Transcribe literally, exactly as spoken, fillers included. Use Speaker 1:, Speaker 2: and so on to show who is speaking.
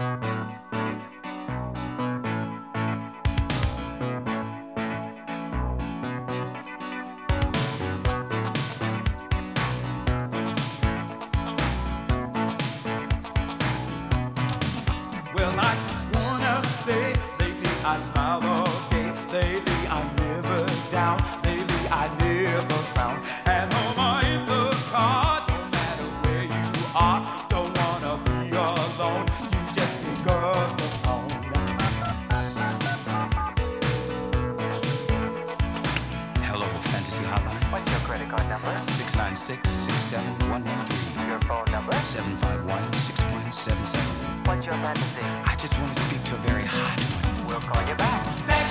Speaker 1: Well, I just wanna say, lately I smile all day. Lately I'm never down. Lately I never frown. At home or in the car, don't matter where you are. Don't wanna be alone. You just pick up the phone.
Speaker 2: Hello, Fantasy Hotline.
Speaker 3: What's your credit card number?
Speaker 2: six nine six, six seven one one three.
Speaker 3: Your phone number?
Speaker 2: seven five one, six one seven seven.
Speaker 3: What's your fantasy?
Speaker 2: I just want to speak to a very hot one.
Speaker 3: We'll call you back.
Speaker 1: Say